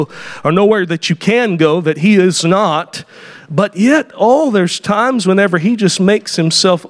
or nowhere that you can go that he is not. But yet, there's times whenever he just makes himself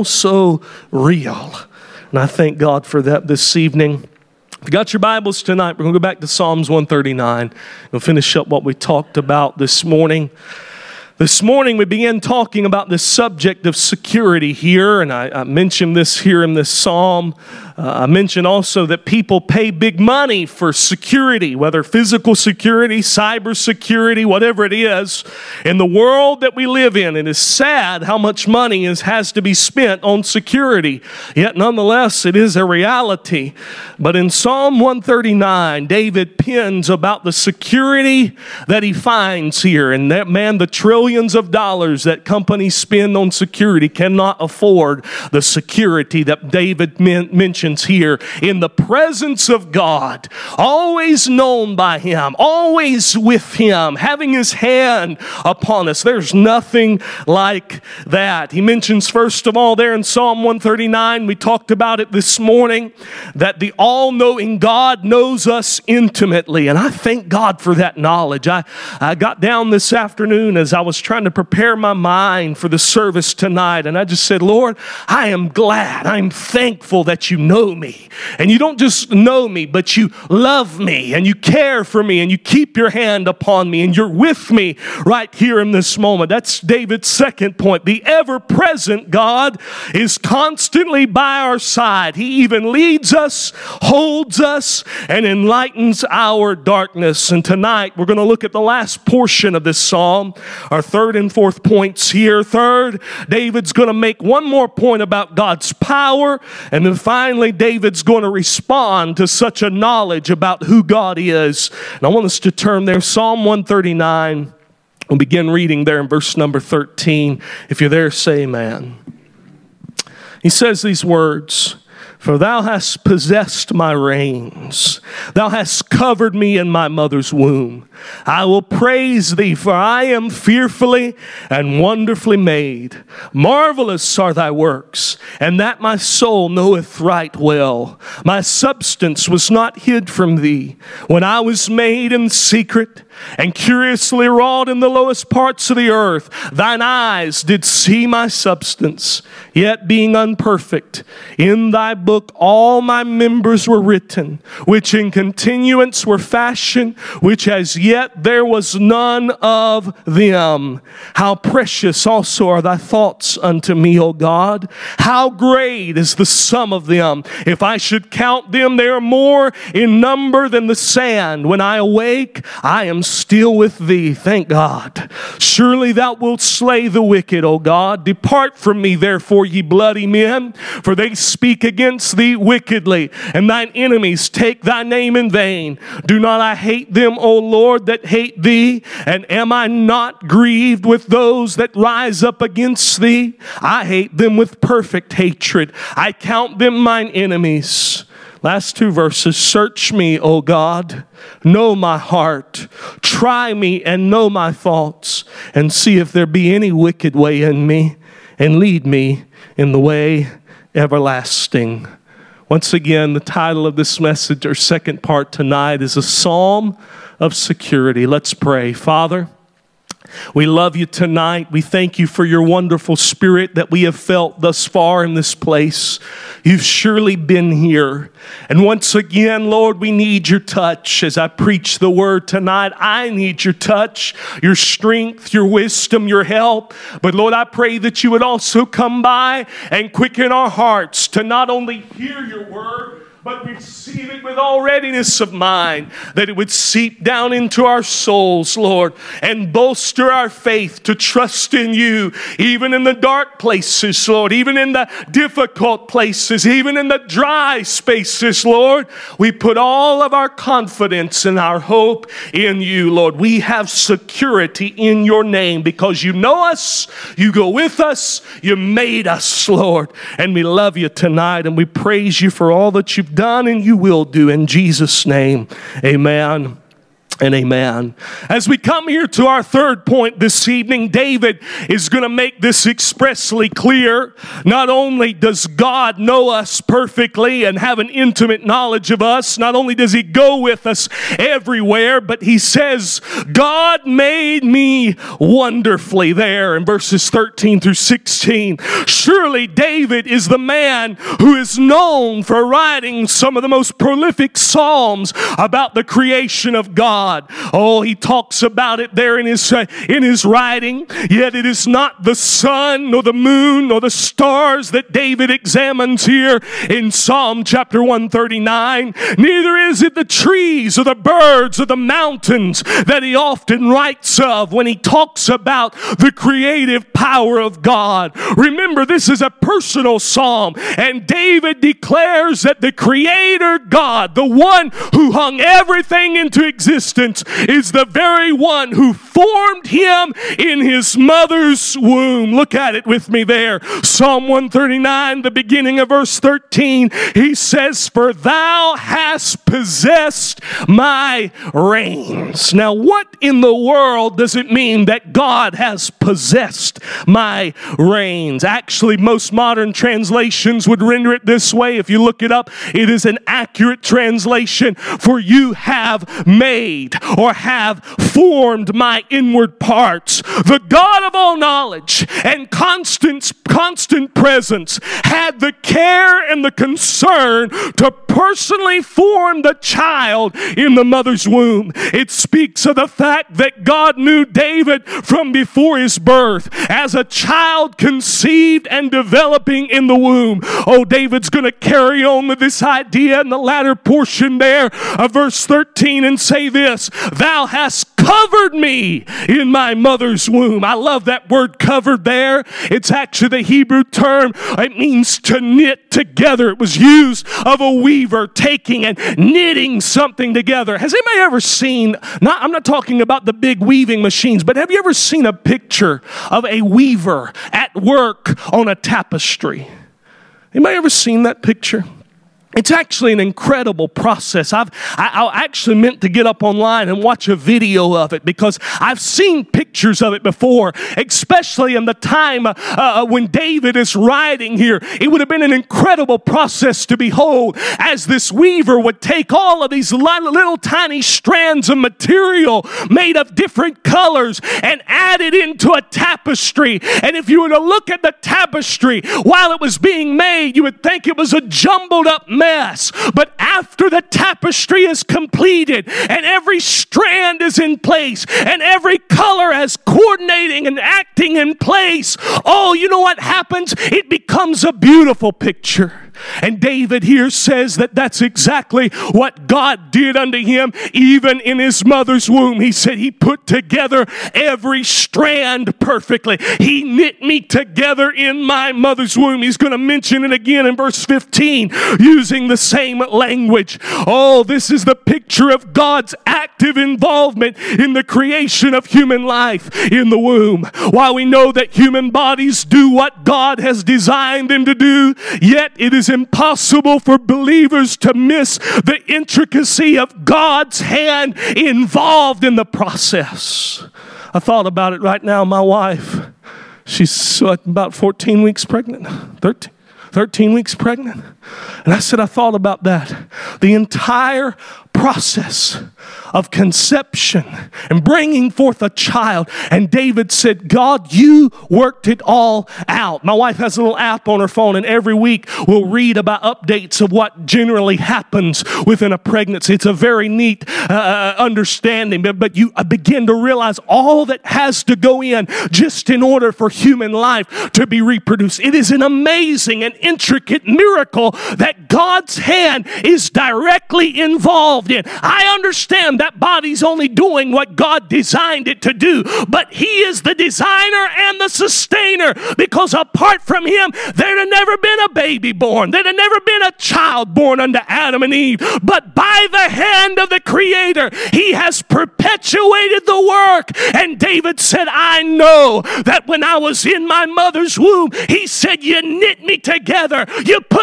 so real. And I thank God for that this evening. If you got your Bibles tonight, we're going to go back to Psalms 139. We'll finish up what we talked about this morning. This morning we began talking about this subject of security here, and I mentioned this here in this psalm. I mentioned also that people pay big money for security, whether physical security, cyber security, whatever it is. In the world that we live in, it is sad how much money has to be spent on security. Yet nonetheless, it is a reality. But in Psalm 139, David pens about the security that he finds here. And that, man, the trillions of dollars that companies spend on security cannot afford the security that David mentions here. In the presence of God, always known by him, always with him, having his hand upon us. There's nothing like that. He mentions first of all there in Psalm 139, we talked about it this morning, that the all-knowing God knows us intimately. And I thank God for that knowledge. I got down this afternoon as I was trying to prepare my mind for the service tonight, and I just said, Lord, I am glad, I'm thankful that you know me. And you don't just know me, but you love me, and you care for me, and you keep your hand upon me, and you're with me right here in this moment. That's David's second point. The ever-present God is constantly by our side. He even leads us, holds us, and enlightens our darkness. And tonight, we're going to look at the last portion of this psalm, our third and fourth points here. Third, David's going to make one more point about God's power, and then finally, David's going to respond to such a knowledge about who God is. And I want us to turn there, Psalm 139. We'll begin reading there in verse number 13. If you're there, say amen. He says these words, "For thou hast possessed my reins. Thou hast covered me in my mother's womb. I will praise thee, for I am fearfully and wonderfully made. Marvelous are thy works, and that my soul knoweth right well. My substance was not hid from thee, when I was made in secret and curiously wrought in the lowest parts of the earth. Thine eyes did see my substance, yet being unperfect. In thy book all my members were written, which in continuance were fashioned, which as yet there was none of them. How precious also are thy thoughts unto me, O God! How great is the sum of them! If I should count them, they are more in number than the sand. When I awake, I am still with thee." Thank God. "Surely thou wilt slay the wicked, O God. Depart from me, therefore, ye bloody men, for they speak against thee wickedly, and thine enemies take thy name in vain. Do not I hate them, O Lord, that hate thee? And am I not grieved with those that rise up against thee? I hate them with perfect hatred. I count them mine enemies." Last two verses. "Search me, O God, know my heart. Try me and know my thoughts, and see if there be any wicked way in me, and lead me in the way everlasting." Once again, the title of this message, or second part tonight, is a psalm of security. Let's pray. Father, we love you tonight. We thank you for your wonderful spirit that we have felt thus far in this place. You've surely been here. And once again, Lord, we need your touch. As I preach the word tonight, I need your touch, your strength, your wisdom, your help. But Lord, I pray that you would also come by and quicken our hearts to not only hear your word, but receive it with all readiness of mind, that it would seep down into our souls, Lord, and bolster our faith to trust in you, even in the dark places, Lord, even in the difficult places, even in the dry spaces, Lord. We put all of our confidence and our hope in you, Lord. We have security in your name because you know us, you go with us, you made us, Lord. And we love you tonight, and we praise you for all that you've done and you will do in Jesus' name. Amen and amen. As we come here to our third point this evening, David is going to make this expressly clear. Not only does God know us perfectly and have an intimate knowledge of us, not only does He go with us everywhere, but he says, God made me wonderfully, there in verses 13 through 16. Surely David is the man who is known for writing some of the most prolific psalms about the creation of God. Oh, he talks about it there in his writing. Yet it is not the sun, nor the moon, nor the stars that David examines here in Psalm chapter 139. Neither is it the trees or the birds or the mountains that he often writes of when he talks about the creative power of God. Remember, this is a personal psalm, and David declares that the Creator God, the one who hung everything into existence, is the very one who formed him in his mother's womb. Look at it with me there. Psalm 139, the beginning of verse 13, he says, for thou hast possessed my reins. Now, what in the world does it mean that God has possessed my reins? Actually, most modern translations would render it this way. If you look it up, it is an accurate translation. For you have made or have formed my inward parts. The God of all knowledge and constant presence had the care and the concern to personally form the child in the mother's womb. It speaks of the fact that God knew David from before his birth, as a child conceived and developing in the womb. Oh, David's going to carry on with this idea in the latter portion there of verse 13 and say this, thou hast covered me in my mother's womb. I love that word covered there. It's actually the Hebrew term. It means to knit together. It was used of a weaver taking and knitting something together. Has anybody ever seen, I'm not talking about the big weaving machines, but have you ever seen a picture of a weaver at work on a tapestry? Anybody ever seen that picture? It's actually an incredible process. I actually meant to get up online and watch a video of it because I've seen pictures of it before, especially in the time when David is writing here. It would have been an incredible process to behold as this weaver would take all of these little tiny strands of material made of different colors and add it into a tapestry. And if you were to look at the tapestry while it was being made, you would think it was a jumbled up mess. But after the tapestry is completed and every strand is in place and every color is coordinating and acting in place, oh, you know what happens? It becomes a beautiful picture. And David here says that that's exactly what God did unto him, even in his mother's womb. He said he put together every strand perfectly. He knit me together in my mother's womb. He's going to mention it again in verse 15 using the same language. Oh, this is the picture of God's active involvement in the creation of human life in the womb. While we know that human bodies do what God has designed them to do, yet it is impossible for believers to miss the intricacy of God's hand involved in the process. I thought about it right now. My wife, she's about 14 weeks pregnant, 13 weeks pregnant. And I thought about that. The entire process of conception and bringing forth a child. And David said, God, you worked it all out. My wife has a little app on her phone, and every week we'll read about updates of what generally happens within a pregnancy. It's a very neat understanding, but you begin to realize all that has to go in just in order for human life to be reproduced. It is an amazing and intricate miracle that God's hand is directly involved in. I understand that body's only doing what God designed it to do, but He is the designer and the sustainer, because apart from Him, there'd have never been a baby born. There'd have never been a child born unto Adam and Eve. But by the hand of the Creator, He has perpetuated the work. And David said, I know that when I was in my mother's womb, he said, you knit me together. You put the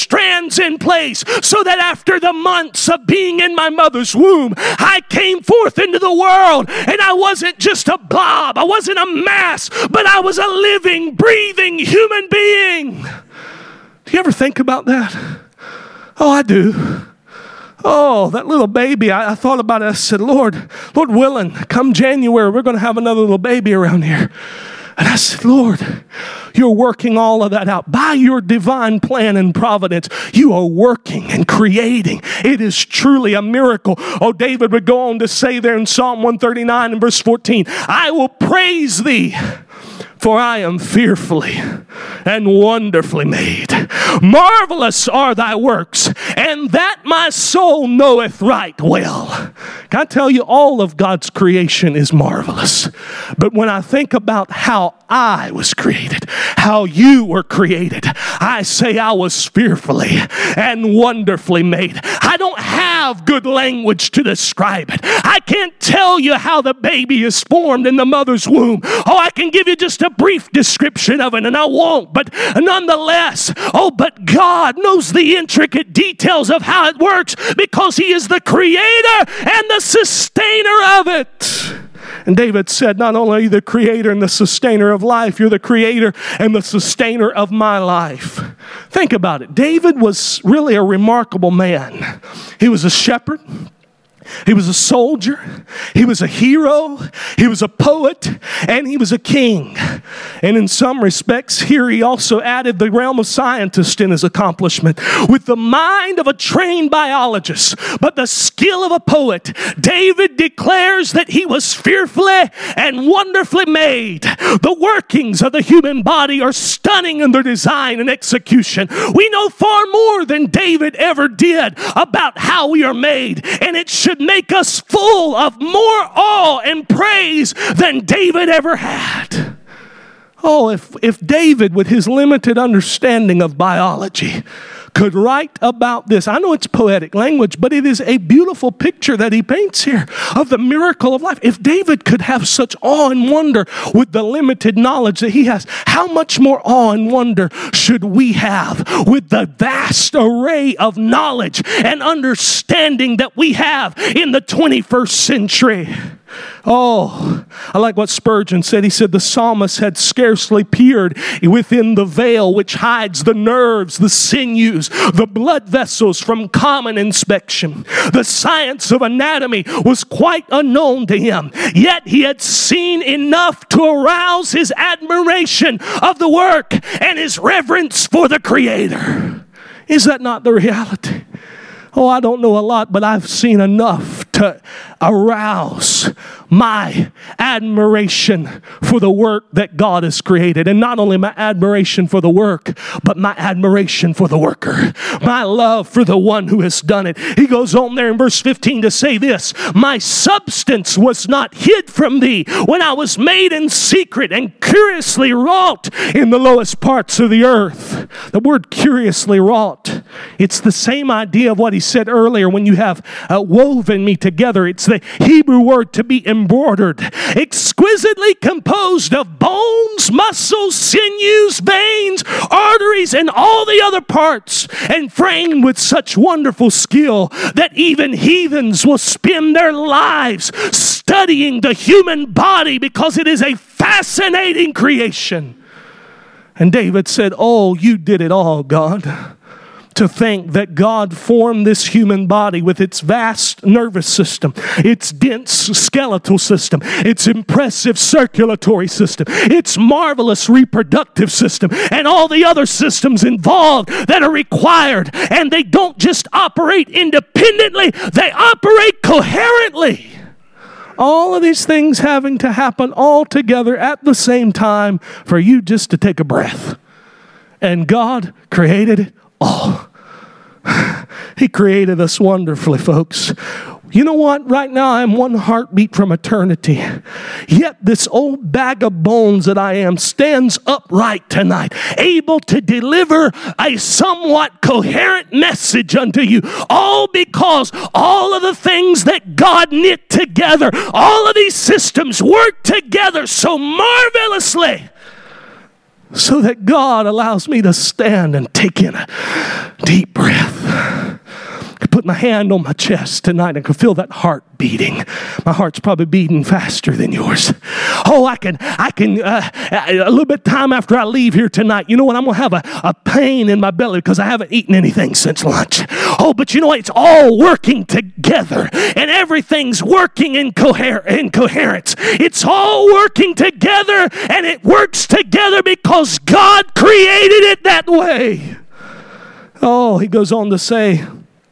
strands in place so that after the months of being in my mother's womb, I came forth into the world and I wasn't just a blob, I wasn't a mass, but I was a living, breathing human being. Do you ever think about that? Oh, I do. Oh, that little baby, I thought about it. I said, Lord willing, come January, we're going to have another little baby around here. And I said, Lord, you're working all of that out. By your divine plan and providence, you are working and creating. It is truly a miracle. Oh, David would go on to say there in Psalm 139 and verse 14, I will praise thee, for I am fearfully and wonderfully made. Marvelous are thy works, and that my soul knoweth right well. Can I tell you, all of God's creation is marvelous. But when I think about how I was created, how you were created, I say I was fearfully and wonderfully made. I don't have good language to describe it. I can't tell you how the baby is formed in the mother's womb. Oh, I can give you just a brief description of it, and I won't, but nonetheless, but God knows the intricate details of how it works because He is the creator and the sustainer of it. And David said, not only are you the creator and the sustainer of life, you're the creator and the sustainer of my life. Think about it. David was really a remarkable man. He was a shepherd. He was a soldier, he was a hero, he was a poet, and he was a king. And in some respects, here he also added the realm of scientist in his accomplishment. With the mind of a trained biologist, but the skill of a poet, David declares that he was fearfully and wonderfully made. The workings of the human body are stunning in their design and execution. We know far more than David ever did about how we are made, and it should make us full of more awe and praise than David ever had. Oh, if David, with his limited understanding of biology, could write about this. I know it's poetic language, but it is a beautiful picture that he paints here of the miracle of life. If David could have such awe and wonder with the limited knowledge that he has, how much more awe and wonder should we have with the vast array of knowledge and understanding that we have in the 21st century? Oh, I like what Spurgeon said. He said the psalmist had scarcely peered within the veil which hides the nerves, the sinews, the blood vessels from common inspection. The science of anatomy was quite unknown to him, yet he had seen enough to arouse his admiration of the work and his reverence for the Creator. Is that not the reality? Oh, I don't know a lot, but I've seen enough to arouse my admiration for the work that God has created. And not only my admiration for the work, but my admiration for the worker. My love for the one who has done it. He goes on there in verse 15 to say this, my substance was not hid from thee when I was made in secret and curiously wrought in the lowest parts of the earth. The word curiously wrought, it's the same idea of what he said earlier when you have woven me together. It's the Hebrew word to be embroidered, exquisitely composed of bones, muscles, sinews, veins, arteries, and all the other parts, and framed with such wonderful skill that even heathens will spend their lives studying the human body because it is a fascinating creation. And David said, oh, you did it all, God. To think that God formed this human body with its vast nervous system, its dense skeletal system, its impressive circulatory system, its marvelous reproductive system, and all the other systems involved that are required. And they don't just operate independently, they operate coherently. All of these things having to happen all together at the same time for you just to take a breath. And God created it all. He created us wonderfully, folks. You know what? Right now I am one heartbeat from eternity. Yet this old bag of bones that I am stands upright tonight, able to deliver a somewhat coherent message unto you. All because all of the things that God knit together, all of these systems work together so marvelously so that God allows me to stand and take in a deep breath. I put my hand on my chest tonight and can feel that heart beating. My heart's probably beating faster than yours. Oh, I can, a little bit of time after I leave here tonight, you know what? I'm going to have a pain in my belly because I haven't eaten anything since lunch. Oh, but you know what? It's all working together and everything's working in coherence. It's all working together and it works together because God created it that way. Oh, he goes on to say,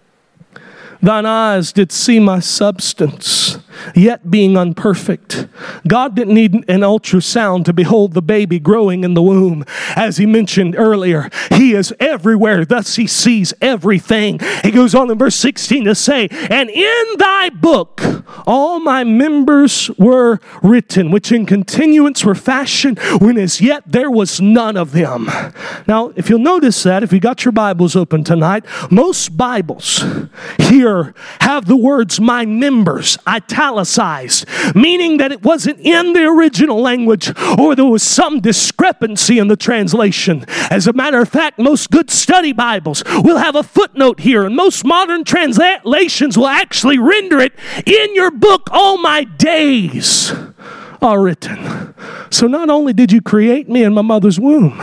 thine eyes did see my substance, yet being unperfect. God didn't need an ultrasound to behold the baby growing in the womb. As he mentioned earlier, he is everywhere, thus he sees everything. He goes on in verse 16 to say, and in thy book all my members were written, which in continuance were fashioned, when as yet there was none of them. Now, if you'll notice that, if you got your Bibles open tonight, most Bibles here have the words my members italicized, meaning that it wasn't in the original language or there was some discrepancy in the translation. As a matter of fact, most good study Bibles will have a footnote here, and most modern translations will actually render it, in your book all my days are written. So not only did you create me in my mother's womb,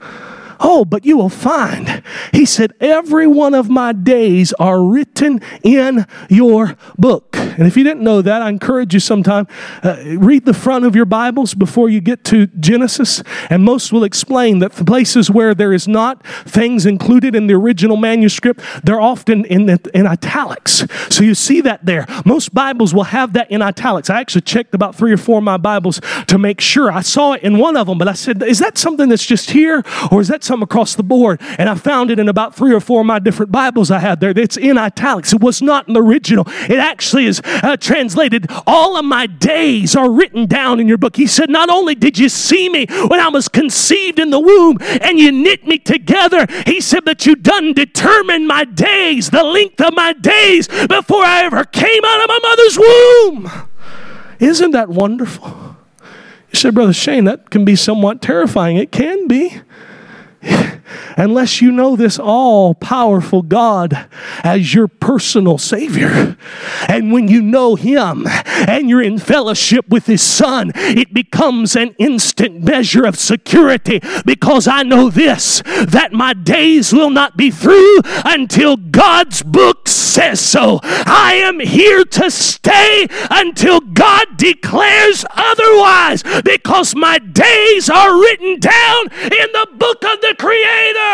oh, but you will find, he said, every one of my days are written in your book. And if you didn't know that, I encourage you sometime, read the front of your Bibles before you get to Genesis. And most will explain that the places where there is not things included in the original manuscript, they're often in italics. So you see that there. Most Bibles will have that in italics. I actually checked about 3 or 4 of my Bibles to make sure. I saw it in one of them, but I said, is that something that's just here, or is that something across the board? And I found it in about 3 or 4 of my different Bibles I had there. It's in italics. It was not in the original. It actually is translated, all of my days are written down in your book. He said, not only did you see me when I was conceived in the womb and you knit me together, he said, but you done determined my days, the length of my days before I ever came out of my mother's womb. Isn't that wonderful? You said, Brother Shane, that can be somewhat terrifying. It can be. Unless you know this all-powerful God as your personal Savior. And when you know Him and you're in fellowship with His Son, it becomes an instant measure of security, because I know this, that my days will not be through until God's book says so. I am here to stay until God declares otherwise, because my days are written down in the book of the Creator.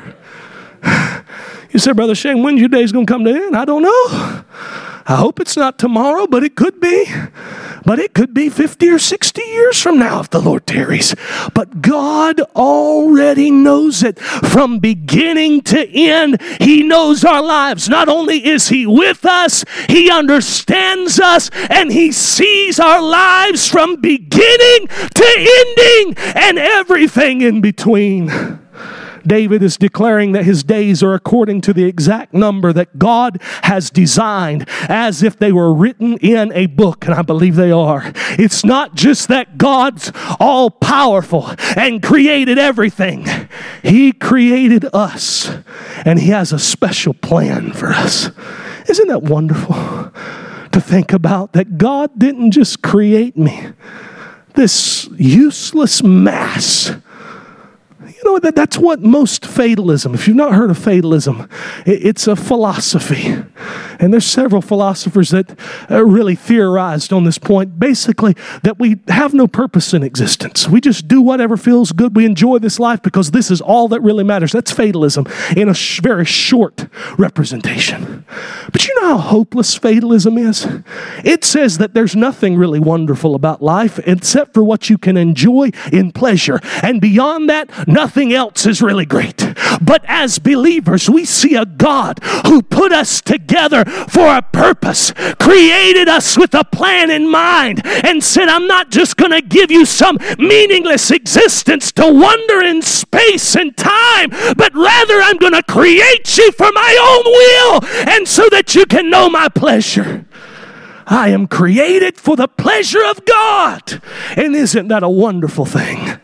You said, Brother Shane, when's your day's going to come to an end? I don't know. I hope it's not tomorrow, but it could be. But it could be 50 or 60 years from now if the Lord tarries. But God already knows it from beginning to end. He knows our lives. Not only is He with us, He understands us, and He sees our lives from beginning to ending and everything in between. David is declaring that his days are according to the exact number that God has designed, as if they were written in a book, and I believe they are. It's not just that God's all-powerful and created everything. He created us, and He has a special plan for us. Isn't that wonderful to think about, that God didn't just create me, this useless mass. You know, that's what most fatalism, if you've not heard of fatalism, it's a philosophy. And there's several philosophers that really theorized on this point. Basically, that we have no purpose in existence. We just do whatever feels good. We enjoy this life because this is all that really matters. That's fatalism in a very short representation. But you know how hopeless fatalism is? It says that there's nothing really wonderful about life except for what you can enjoy in pleasure. And beyond that, nothing else is really great. But as believers, we see a God who put us together for a purpose, created us with a plan in mind, and said, I'm not just going to give you some meaningless existence to wander in space and time, but rather I'm going to create you for my own will, and so that you can know my pleasure. I am created for the pleasure of God. And isn't that a wonderful thing?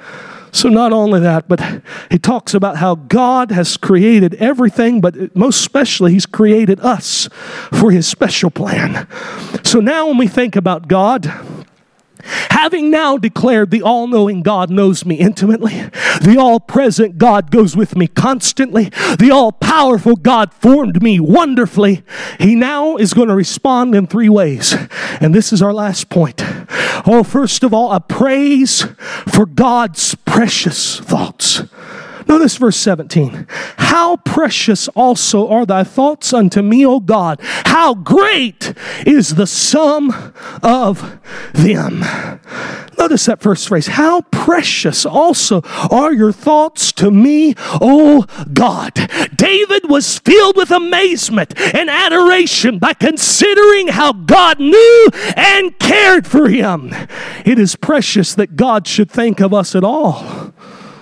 So not only that, but he talks about how God has created everything, but most especially he's created us for his special plan. So now when we think about God, having now declared the all-knowing God knows me intimately, the all-present God goes with me constantly, the all-powerful God formed me wonderfully, he now is going to respond in three ways. And this is our last point. Oh, first of all, a praise for God's precious thoughts. Notice verse 17. How precious also are thy thoughts unto me, O God. How great is the sum of them. Notice that first phrase. How precious also are your thoughts to me, O God. David was filled with amazement and adoration by considering how God knew and cared for him. It is precious that God should think of us at all.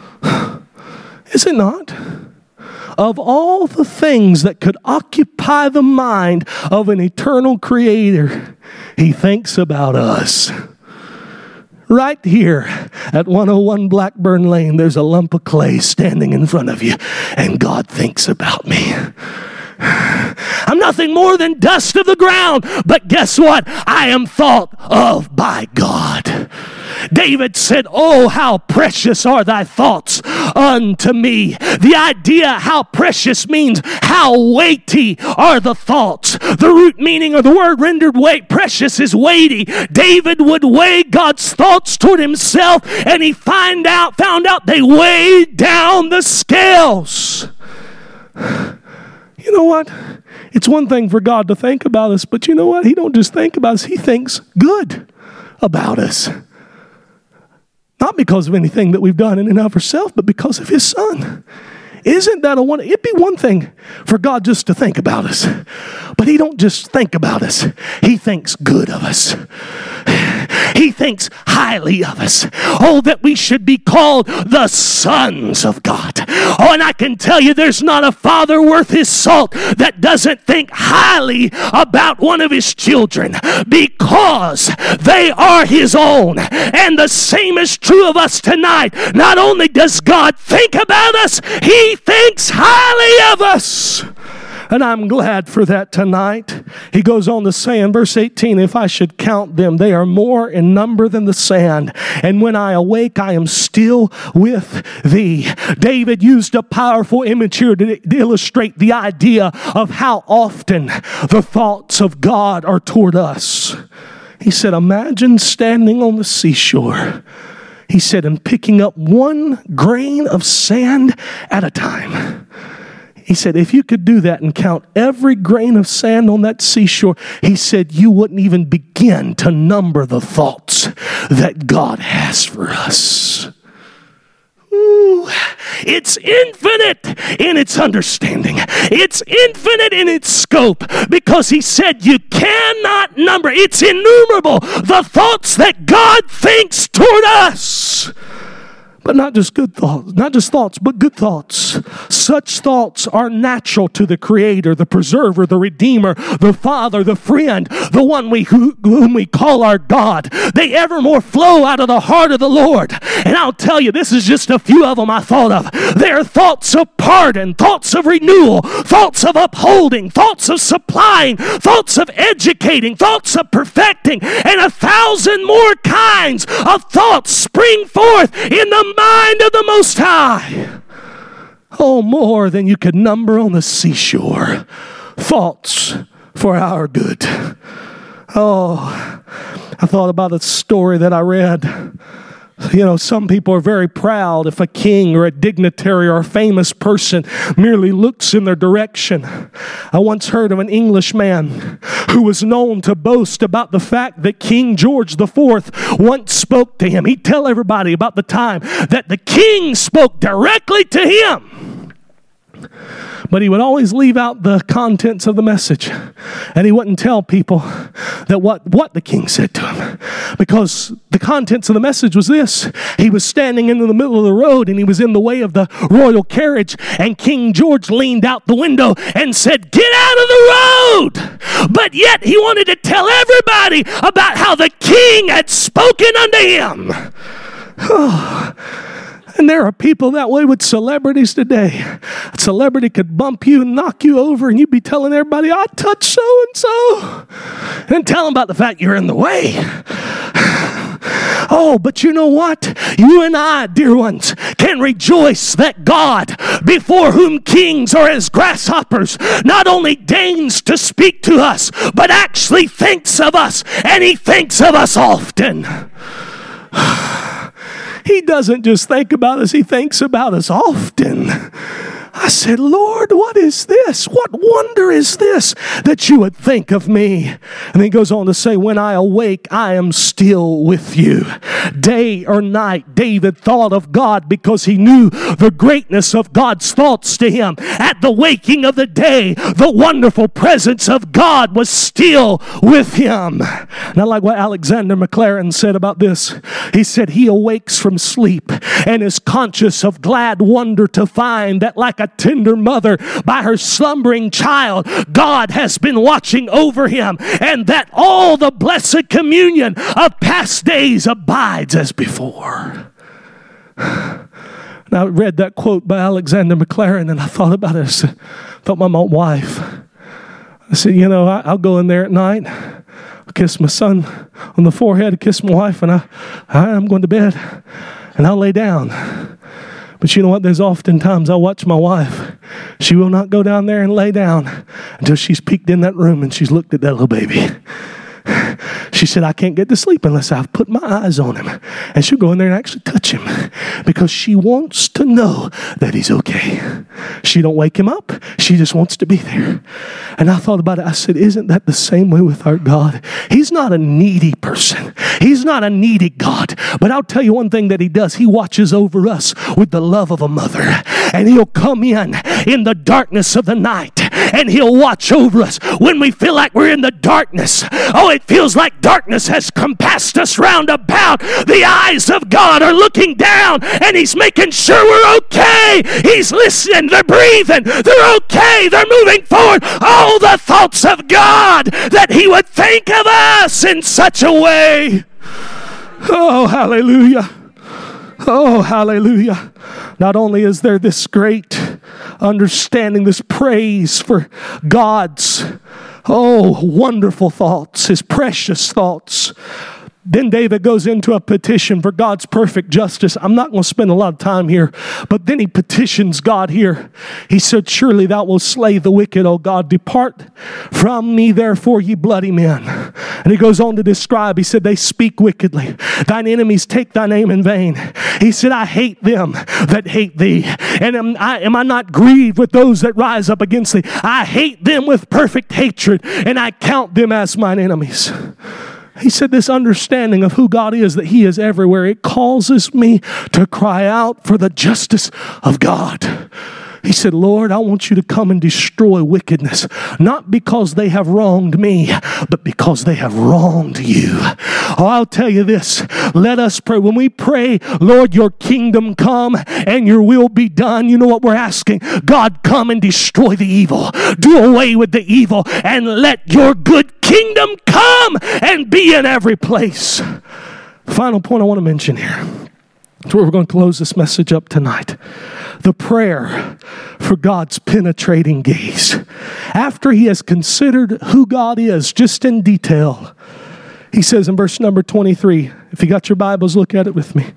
Is it not? Of all the things that could occupy the mind of an eternal creator, he thinks about us. Right here at 101 Blackburn Lane, there's a lump of clay standing in front of you, and God thinks about me. I'm nothing more than dust of the ground, but guess what? I am thought of by God. David said, oh, how precious are thy thoughts unto me. The idea how precious means how weighty are the thoughts. The root meaning of the word rendered weight, precious, is weighty. David would weigh God's thoughts toward himself, and he found out they weighed down the scales. You know what? It's one thing for God to think about us, but you know what? He don't just think about us. He thinks good about us. Not because of anything that we've done in and of ourselves, but because of his Son. Isn't that a wonder? It'd be one thing for God just to think about us, but he don't just think about us. He thinks good of us. He thinks highly of us. Oh, that we should be called the sons of God. Oh, and I can tell you there's not a father worth his salt that doesn't think highly about one of his children because they are his own. And the same is true of us tonight. Not only does God think about us, he thinks highly of us. And I'm glad for that tonight. He goes on to say in verse 18, if I should count them, they are more in number than the sand. And when I awake, I am still with thee. David used a powerful image here to illustrate the idea of how often the thoughts of God are toward us. He said, imagine standing on the seashore. He said, and picking up one grain of sand at a time. He said, if you could do that and count every grain of sand on that seashore, he said, you wouldn't even begin to number the thoughts that God has for us. Ooh, it's infinite in its understanding. It's infinite in its scope because he said you cannot number. It's innumerable, the thoughts that God thinks toward us. But not just good thoughts, not just thoughts, but good thoughts. Such thoughts are natural to the Creator, the Preserver, the Redeemer, the Father, the Friend, the one whom we call our God. They evermore flow out of the heart of the Lord. And I'll tell you, this is just a few of them I thought of. There are thoughts of pardon, thoughts of renewal, thoughts of upholding, thoughts of supplying, thoughts of educating, thoughts of perfecting, and 1,000 more kinds of thoughts spring forth in the mind of the Most High. Oh, more than you could number on the seashore. Thoughts for our good. Oh, I thought about a story that I read. You know, some people are very proud if a king or a dignitary or a famous person merely looks in their direction. I once heard of an Englishman who was known to boast about the fact that King George IV once spoke to him. He'd tell everybody about the time that the king spoke directly to him. But he would always leave out the contents of the message. And he wouldn't tell people that what the king said to him. Because the contents of the message was this. He was standing in the middle of the road and he was in the way of the royal carriage. And King George leaned out the window and said, "Get out of the road!" But yet he wanted to tell everybody about how the king had spoken unto him. Oh. And there are people that way with celebrities today. A celebrity could bump you and knock you over, and you'd be telling everybody, I touched so-and-so. And tell them about the fact you're in the way. Oh, but you know what? You and I, dear ones, can rejoice that God, before whom kings are as grasshoppers, not only deigns to speak to us, but actually thinks of us, and He thinks of us often. He doesn't just think about us, He thinks about us often. I said, Lord, what is this? What wonder is this that you would think of me? And then he goes on to say, when I awake, I am still with you. Day or night, David thought of God because he knew the greatness of God's thoughts to him. At the waking of the day, the wonderful presence of God was still with him. And I like what Alexander McLaren said about this. He said, he awakes from sleep and is conscious of glad wonder to find that like a tender mother by her slumbering child, God has been watching over him, and that all the blessed communion of past days abides as before. And I read that quote by Alexander McLaren, and I thought about it. I thought about my wife. I said, you know, I'll go in there at night, I'll kiss my son on the forehead, kiss my wife, and I'm going to bed, and I'll lay down. But you know what? There's oftentimes I watch my wife. She will not go down there and lay down until she's peeked in that room and she's looked at that little baby. She said, I can't get to sleep unless I've put my eyes on him. And she'll go in there and actually touch him because she wants to know that he's okay. She don't wake him up. She just wants to be there. And I thought about it. I said, isn't that the same way with our God? He's not a needy person. He's not a needy God. But I'll tell you one thing that He does. He watches over us with the love of a mother. And He'll come in the darkness of the night. And He'll watch over us when we feel like we're in the darkness. Oh, it feels like darkness has compassed us round about. The eyes of God are looking down, and He's making sure we're okay. He's listening. They're breathing. They're okay. They're moving forward. All the thoughts of God that He would think of us in such a way. Oh, hallelujah. Oh, hallelujah. Not only is there this great understanding, this praise for God's, wonderful thoughts, His precious thoughts. Then David goes into a petition for God's perfect justice. I'm not going to spend a lot of time here, but then he petitions God here. He said, surely thou wilt slay the wicked, O God. Depart from me, therefore, ye bloody men. And he goes on to describe, he said, they speak wickedly. Thine enemies take thy name in vain. He said, I hate them that hate thee. And am I not grieved with those that rise up against thee? I hate them with perfect hatred, and I count them as mine enemies. He said this understanding of who God is, that He is everywhere, it causes me to cry out for the justice of God. He said, Lord, I want you to come and destroy wickedness, not because they have wronged me, but because they have wronged you. Oh, I'll tell you this. Let us pray. When we pray, Lord, your kingdom come and your will be done, you know what we're asking? God, come and destroy the evil. Do away with the evil and let your good kingdom come and be in every place. The final point I want to mention here. That's where we're going to close this message up tonight. The prayer for God's penetrating gaze. After he has considered who God is, just in detail, he says in verse number 23, if you got your Bibles, look at it with me.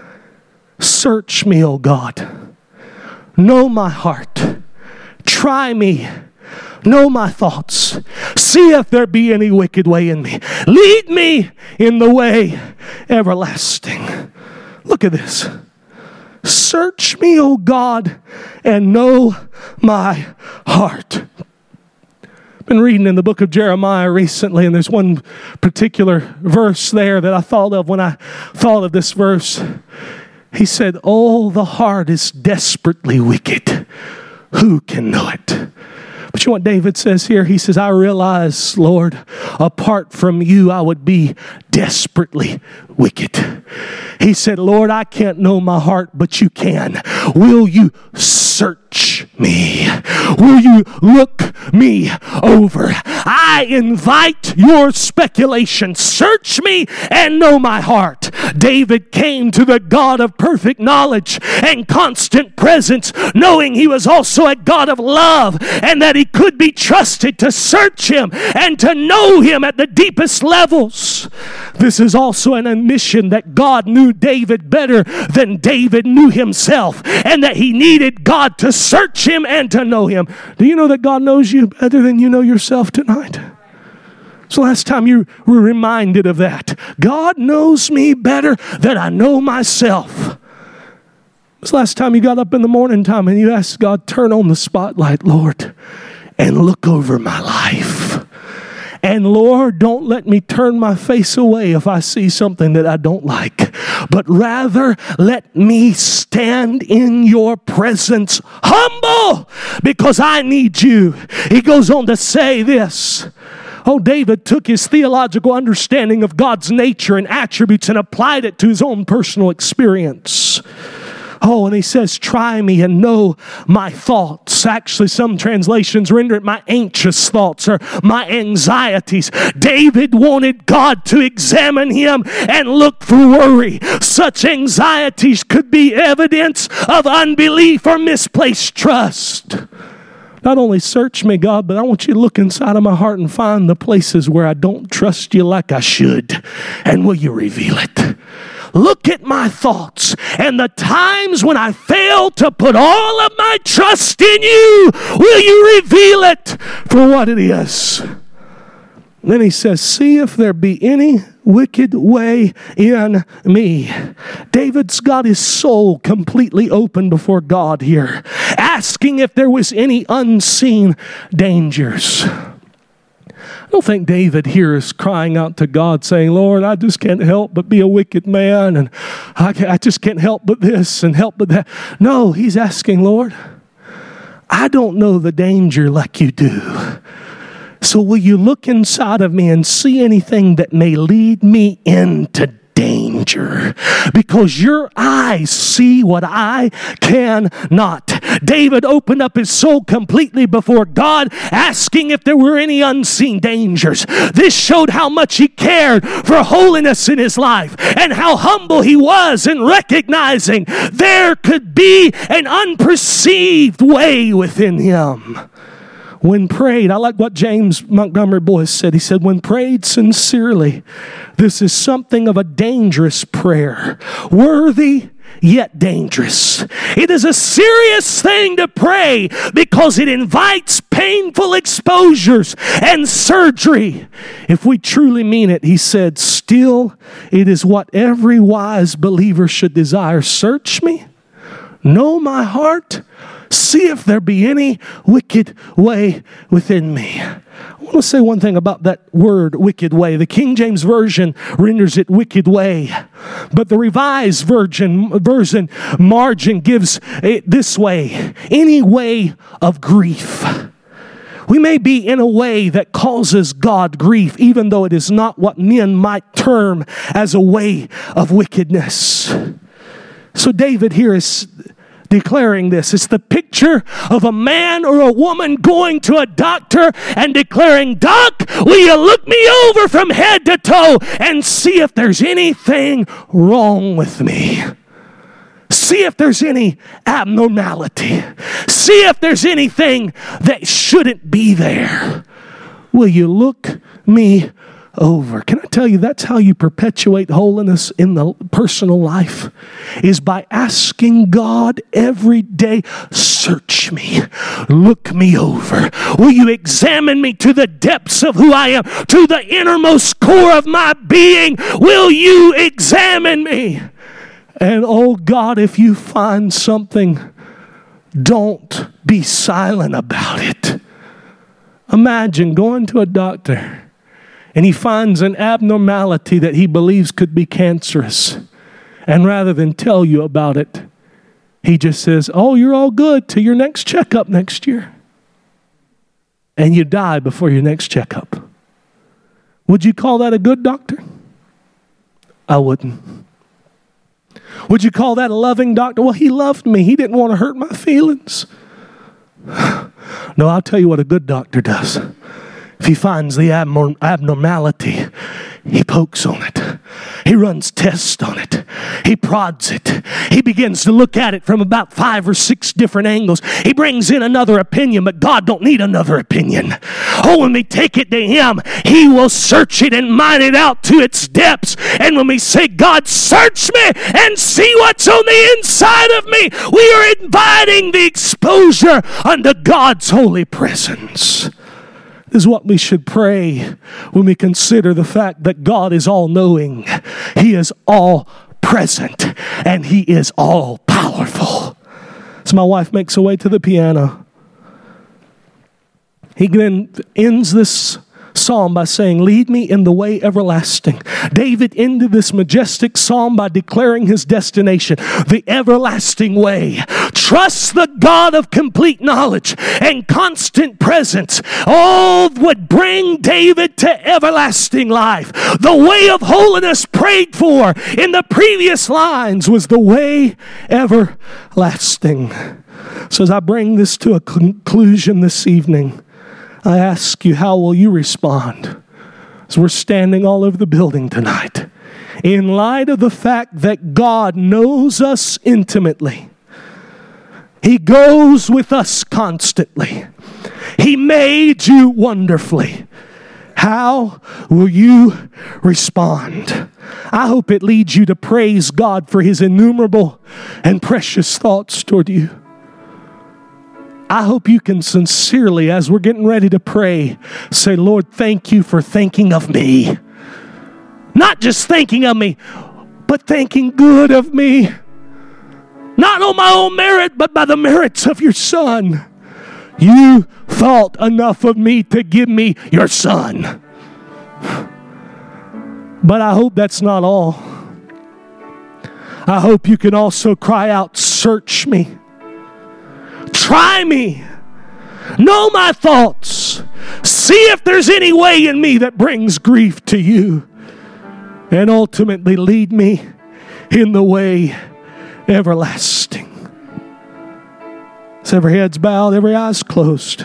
Search me, O God. Know my heart. Try me. Know my thoughts. See if there be any wicked way in me. Lead me in the way everlasting. Look at this. Search me, O God, and know my heart. I've been reading in the book of Jeremiah recently, and there's one particular verse there that I thought of when I thought of this verse. He said, oh, the heart is desperately wicked. Who can know it? But you know what David says here? He says, I realize, Lord, apart from you, I would be desperately wicked. He said, Lord, I can't know my heart, but you can. Will you search me? Will you look me over? I invite your speculation. Search me and know my heart. David came to the God of perfect knowledge and constant presence, knowing He was also a God of love and that He could be trusted to search Him and to know Him at the deepest levels. This is also an admission that God knew David better than David knew himself, and that he needed God to search him and to know Him. Do you know that God knows you better than you know yourself tonight? So last time you were reminded of that. God knows me better than I know myself. This last time you got up in the morning time and you asked God, turn on the spotlight, Lord, and look over my life. And Lord, don't let me turn my face away if I see something that I don't like, but rather let me stand in your presence humble because I need you. He goes on to say this. Oh, David took his theological understanding of God's nature and attributes and applied it to his own personal experience. Oh, and he says, try me and know my thoughts. Actually, some translations render it my anxious thoughts or my anxieties. David wanted God to examine him and look for worry. Such anxieties could be evidence of unbelief or misplaced trust. Not only search me, God, but I want you to look inside of my heart and find the places where I don't trust you like I should. And will you reveal it? Look at my thoughts and the times when I fail to put all of my trust in you. Will you reveal it for what it is? Then he says, see if there be any wicked way in me. David's got his soul completely open before God here, asking if there was any unseen dangers. I don't think David here is crying out to God saying, Lord, I just can't help but be a wicked man, and I just can't help but this and help but that. No, he's asking, Lord, I don't know the danger like you do. So will you look inside of me and see anything that may lead me into danger? Because your eyes see what I cannot. David opened up his soul completely before God, asking if there were any unseen dangers. This showed how much he cared for holiness in his life and how humble he was in recognizing there could be an unperceived way within him. When prayed, I like what James Montgomery Boyce said. He said, when prayed sincerely, this is something of a dangerous prayer, worthy yet dangerous. It is a serious thing to pray because it invites painful exposures and surgery. If we truly mean it, he said, still, it is what every wise believer should desire. Search me, know my heart, see if there be any wicked way within me. I want to say one thing about that word, wicked way. The King James Version renders it wicked way. But the Revised Version margin gives it this way: any way of grief. We may be in a way that causes God grief, even though it is not what men might term as a way of wickedness. So David here is declaring this. It's the picture of a man or a woman going to a doctor and declaring, Doc, will you look me over from head to toe and see if there's anything wrong with me? See if there's any abnormality. See if there's anything that shouldn't be there. Will you look me over? Can I tell you, that's how you perpetuate holiness in the personal life, is by asking God every day, search me, look me over. Will you examine me to the depths of who I am, to the innermost core of my being? Will you examine me? And oh God, if you find something, don't be silent about it. Imagine going to a doctor and he finds an abnormality that he believes could be cancerous. And rather than tell you about it, he just says, oh, you're all good till your next checkup next year. And you die before your next checkup. Would you call that a good doctor? I wouldn't. Would you call that a loving doctor? Well, he loved me. He didn't want to hurt my feelings. No, I'll tell you what a good doctor does. If he finds the abnormality, he pokes on it. He runs tests on it. He prods it. He begins to look at it from about 5 or 6 different angles. He brings in another opinion, but God don't need another opinion. Oh, when we take it to Him, He will search it and mine it out to its depths. And when we say, God, search me and see what's on the inside of me, we are inviting the exposure unto God's holy presence. This is what we should pray when we consider the fact that God is all-knowing. He is all-present, and He is all-powerful. So my wife makes her way to the piano. He then ends this psalm by saying, lead me in the way everlasting. David ended this majestic psalm by declaring his destination, the everlasting way. Trust the God of complete knowledge and constant presence. All would bring David to everlasting life. The way of holiness prayed for in the previous lines was the way everlasting. So as I bring this to a conclusion this evening, I ask you, how will you respond as we're standing all over the building tonight? In light of the fact that God knows us intimately. He goes with us constantly. He made you wonderfully. How will you respond? I hope it leads you to praise God for His innumerable and precious thoughts toward you. I hope you can sincerely, as we're getting ready to pray, say, Lord, thank you for thinking of me. Not just thinking of me, but thinking good of me. Not on my own merit, but by the merits of your Son. You thought enough of me to give me your Son. But I hope that's not all. I hope you can also cry out, search me. Try me. Know my thoughts. See if there's any way in me that brings grief to you. And ultimately lead me in the way everlasting. So every head's bowed, every eye's closed.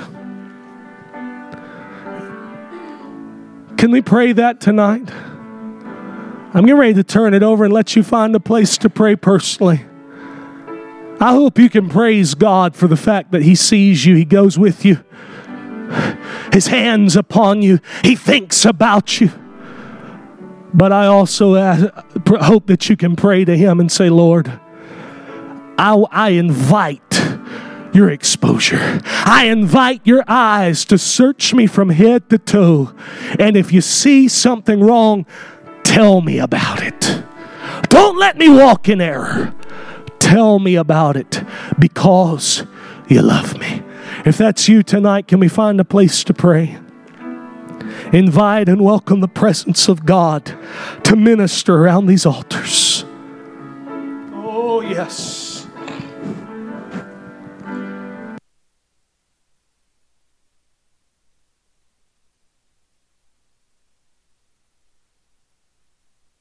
Can we pray that tonight? I'm getting ready to turn it over and let you find a place to pray personally. I hope you can praise God for the fact that He sees you. He goes with you. His hand's upon you. He thinks about you. But I also hope that you can pray to Him and say, Lord, I invite your exposure. I invite your eyes to search me from head to toe. And if you see something wrong, tell me about it. Don't let me walk in error. Tell me about it because you love me. If that's you tonight, can we find a place to pray? Invite and welcome the presence of God to minister around these altars. Oh, yes.